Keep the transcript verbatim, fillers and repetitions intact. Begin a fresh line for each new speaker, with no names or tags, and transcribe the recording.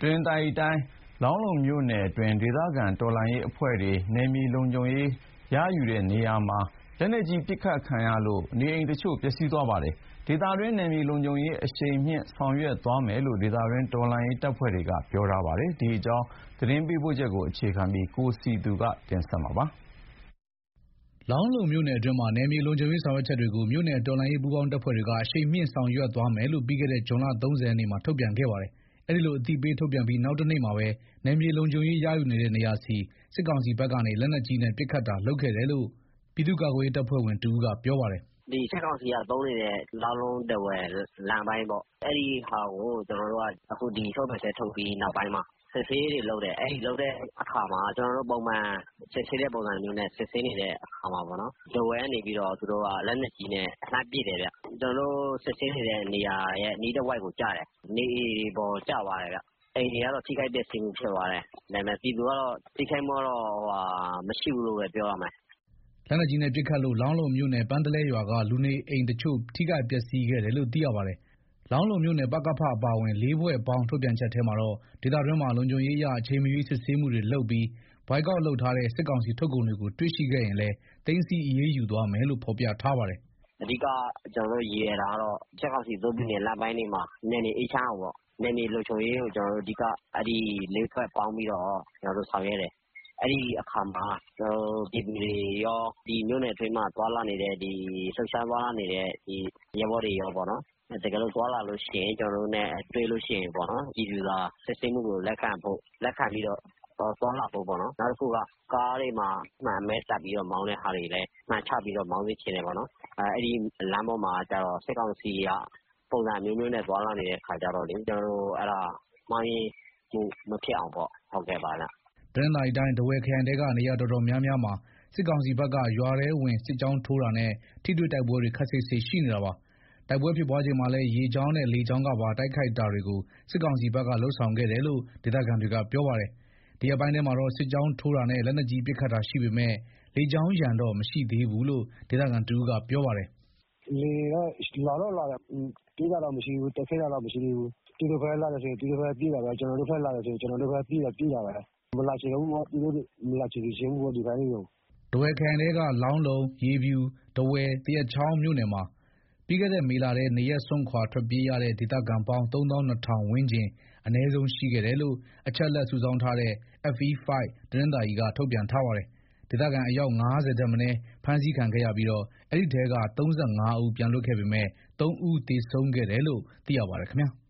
တွင်သာရီတိုင်းလောင်းလုံမြို့နယ်တွင်းဒေသခံတော်လှန်ရေးအဖွဲ့တွေနယ်မြေလုံခြုံရေးရယူတဲ့နေရာမှာလက်နက်ကြီးပစ်ခတ်ခံရလို့နေအိမ်တချို့ပျက်စီးသွားပါတယ်။ဒေသတွင်းနယ်မြေလုံခြုံရေးအရှိန်မြှင့်ဆောင်ရွက်သွားမယ်လို့ဒေသတွင်းတော်လှန်ရေးတပ်ဖွဲ့တွေကပြောထားပါတယ်။ဒီအကြောင်းသတင်းပေးပို့ချက်ကိုအခြေခံပြီးကိုစီသူကတင်ဆက်မှာပါ
။လောင်းလုံမြို့နယ်အတွင်းမှာနယ်မြေလုံခြုံရေးဆောင်ရွက်ချက်တွေကိုမြို့နယ်တော်လှန်ရေးပူးပေါင်းတပ်ဖွဲ့တွေကအရှိန်မြှင့်ဆောင်ရွက်သွားမယ်လို့ပြီးခဲ့တဲ့ဇွန်လ၃၀ရက်နေ့မှာထုတ်ပြန်ခဲ့ပါတယ်။အဲဒီလိုအသိပေးထုတ်ပြန်ပြီးနောက်တနေ့မှာပဲနယ်မြေလုံခြုံရေးရယူနေတဲ့နေရာစီစစ်ကောင်စီဘက်ကနေလက်နက်ကြီးနဲ့ပစ်ခတ်တာလုပ်ခဲ့တယ်လို့ပြည်သူ့ကာကွယ်ရေးတပ်ဖွဲ့ဝင်တဦးကပြောပါတယ်
။ဒီစစ်ကောင်စီကသုံးနေတဲ့လောင်းလုံးတဝယ်လမ်းပိုင်းပေါ့အဲ့ဒီဟာကိုကျွန်တော်တို့ကအခုဒီထုတ်ပြန်ချက်ထုတ်ပြီးနောက်ပိုင်းမှာစစ်ဆေးတွေလုပ်တယ်အဲ့ဒီလုပ်တဲ့အခါမှာကျွန်တော်တို့ပုံမှန်စစ်ဆေးတဲ့ပုံစံမျိုးနဲ့စစ်ဆေးနေတဲ့အခါမှာပေါ့နော်တဝယ်ကနေပြီးတော့သူတို့ကလက်နက်ကြီးနဲ့လှမ်းပစ်တယ်ဗျကျွန်တော်တို့စစ်ဆေးနေတဲ့နေရာရဲ့နီးတစ်ဝိုက်ကိုကြားတယ်နေပေါ်ကျသွားတယ်ဗျအိမ်တွေကတော့ထိခိုက်ပျက်စီးမှုဖြစ်သွားတယ်ဒါပေမဲ့ပြည်သူကတော့ထိခိုက်မှုတော့ဟိုမရှိဘူးလို့ပဲပြောရမယ်
လက်နက်ကြီးနဲ့ပစ်ခတ်လို့လောင်းလုံမြို့နယ်ပန်းတလဲရွာကလူနေအိမ်တချို့ထိခိုက်ပျက်စီးခဲ့တယ်လို့သိရပါတယ်။လောင်းလုံမြို့နယ်ပကဖအပါအဝင်လေးဘွဲ့ပေါင်းထုတ်ပြန်ချက်ထဲမှာတော့ဒေသတွင်းမှာလုံခြုံရေးအရအချိန်မရွေးစစ်ဆေးမှုတွေလုပ်ပြီးဘိုက်ကောက်လုပ်ထားတဲ့စစ်ကောင်စီထုတ်ကုန်တွေကိုတွေ့ရှိခဲ့ရင်လည်းသိမ်းဆည်းအရေးယူသွားမယ်လို့ဖော်ပြထားပါတယ်
။အဓိကကျွန်တော်တို့ရည်ရတာကတော့စစ်ကောင်စီသုံးပြီးတဲ့လက်ပိုင်းတွေမှာနေနေအေးချမ်းအောင်ပေါ့နေနေလုံခြုံရေးကိုကျွန်တော်တို့အဓိကအဲ့ဒီလေးဘွဲ့ပေါင်းပြီးတော့ကျွန်တော်တို့ဆောင်ရွက်တယ်အဲ့ဒီအခါမှာကျွန်တော်ပြည်သူတွေရောဒီမြို့နယ်အတွင်းမှာတွာလာနေတဲ့ဒီလှုပ်ရှားသွားလာနေတဲ့ဒီရဲဘော်တွေရောပေါ့နော်တကယ်လို့တွာလာလို့ရှိရင်ကျွန်တော်တို့ ਨੇ တွေ့လို့ရှိရင်ပေါ့နော်ပြည်သူသာစစ်ဆေးမှုကိုလက်ခံဖို့လက်ခံပြီးတော့တွာလာဖို့ပေါ့နော်နောက်တစ်ခုကကားတွေမှာမှန်မဲတက်ပြီးတော့မောင်းတဲ့ဟာတွေလည်းမှန်ချပြီးတော့မောင်းသိချင်တယ်ပေါ့နော်အဲအဲ့ဒီလမ်းပေါ်မှာကျတော့စစ်ကောင်စီကပုံစံမျိုးမျိုးနဲ့တွာလာနေတဲ့ခါကျတော့လေကျွန်တော်တို့အဲ့ဒါမောင်းရင်မဖြစ်အောင်ပေါ့ဟုတ်ကဲ့ပါလား
တနင်္သာရီတိုင်းထားဝယ်ခရိုင်တဲကနေရာတော်တော်များများမှာစစ်ကောင်စီဘက်ကရွာထဲဝင်စစ်ကြောင်းထိုးတာနဲ့ထိတွေ့တိုက်ပွဲတွေခက်စိတ်စိတ်ရှိနေတာပါတိုက်ပွဲဖြစ်ပွားချိန်မှာလည်းရေကြောင်းနဲ့လေကြောင်းကပါတိုက်ခိုက်တာတွေကိုစစ်ကောင်စီဘက်ကလှုပ်ဆောင်ခဲ့တယ်လို့ဒေသခံတွေကပြောပါတယ်ဒီအပိုင်းထဲမှာတော့စစ်ကြောင်းထိုးတာနဲ့လက်နက်ကြီးပစ်ခတ်တာရှိပေမဲ့လေကြောင်းရန်တော့မရှိသေးဘူးလို့ဒေသခံတူကပြောပါတယ်
လေတော့လာတော့လာတယ်ပြေးတာတော့မရှိဘူးတက်ခဲတာတော့မရှိသေးဘူးဒီလိုပဲလာတယ်ဆိုရင်ဒီလိုပဲပြေးတာပဲကျွန်တော်တို့ဖက်လာတယ်ဆိုရင်ကျွန်တော်တို့ပဲပြေးတာပြေးတာပဲမလာချင်ဘူးပေါ့ဒီလိုမလာချင်ခြင်းဘူးဒီပိုင်းကို
ထားဝယ်ခရိုင်တဲကလောင်းလုံရေဖြူထားဝယ်တရက်ချောင်းမြို့နယ်မှာပြီးခဲ့တဲ့မေလထဲနေရက်စွန့်ခွာထွက်ပြေးရတဲ့ဒေသခံပေါင်းသုံးသောင်းနှစ်ထောင်ဝန်းကျင်အနည်းဆုံးရှိခဲ့တယ်လို့အချက်လက်စုဆောင်းထားတဲ့ F E ၅ တနင်္သာရီကထုတ်ပြန်ထားပါတယ်ဒေသခံအယောက်၅၀ထက်မနည်းဖမ်းဆီးခံခဲ့ရပြီးတော့အဲ့ဒီထဲက၃၅ဦးပြန်လွတ်ခဲ့ပေမဲ့၃ဦးသေဆုံးခဲ့တယ်လို့သိရပါတယ်ခင်ဗျာ